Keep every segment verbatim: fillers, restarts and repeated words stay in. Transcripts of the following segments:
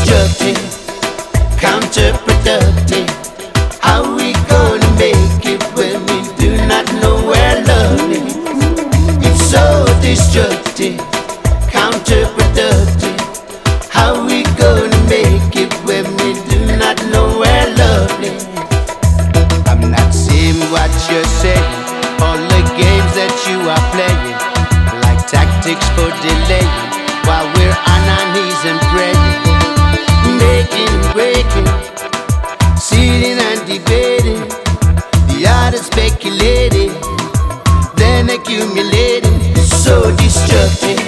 destructive, counterproductive. How we gonna make it when we do not know where love is? It's so destructive, counterproductive. How we gonna make it when we do not know where love is? I'm not seeing what you're saying, all the games that you are playing, like tactics for delaying, while we're on our knees and praying, making and breaking, sitting and debating, the art of speculating, then accumulating. So destructive,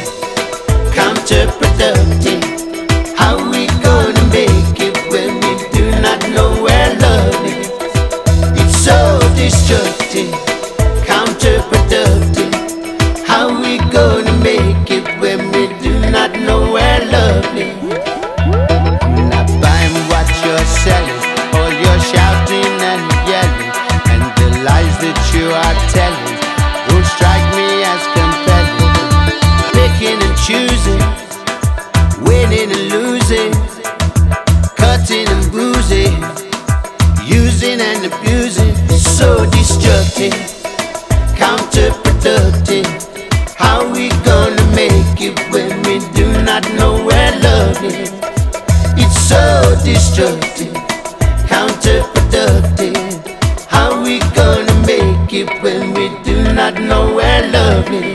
counterproductive. How we gonna make it when we do not know where love is? It's so destructive, counterproductive. How we gonna make it when we do not know where love is? I'm not buying what you're selling, all your shouting and yelling, and the lies that you are telling don't strike me as compelling. Picking and choosing, winning and losing, cutting and bruising, using and abusing. So destructive, counterproductive. How we gonna make it when we do not know where love is? It's so destructive, counterproductive. How we gonna make it when we do not know where love is?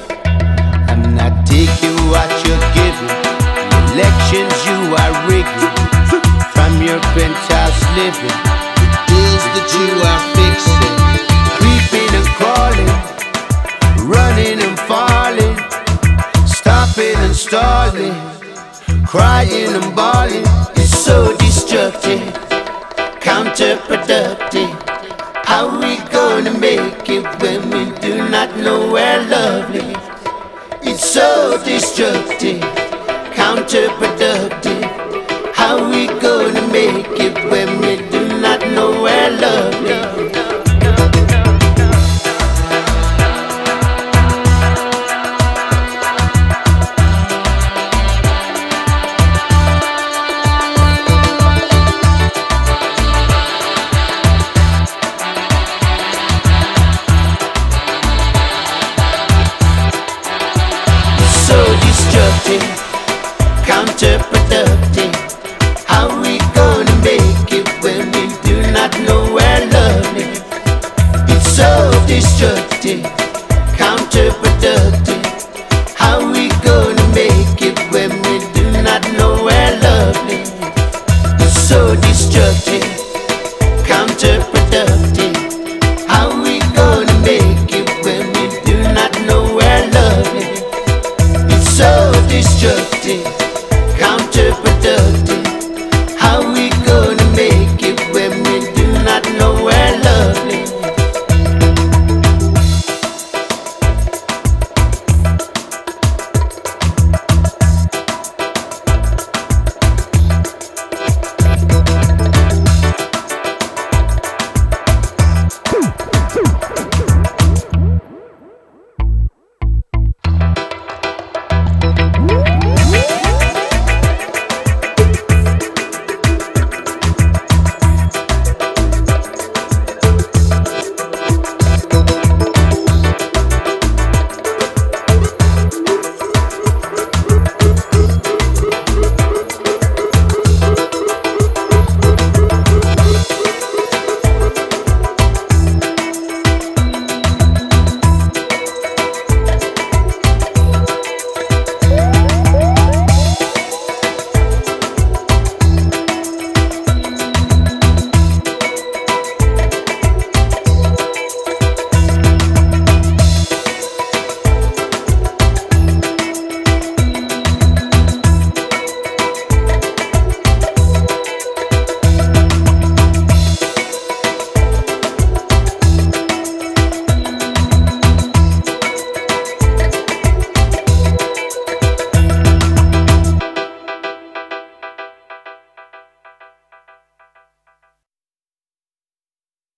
I'm not taking what you're giving, the elections you are rigging, from your penthouse living, the deals that you are fixing, creeping and crawling, running and falling, stopping and stalling, crying and bawling. It's so destructive, counterproductive. How we gonna make it when we do not know where love is? It's so destructive, counterproductive. How we gonna make it when we do not know where love is? So destructive, counterproductive. How we gonna make it when we do not know where love is? It's so destructive, counterproductive. How we gonna make it when we do not know where love is? It's so destructive, counterproductive.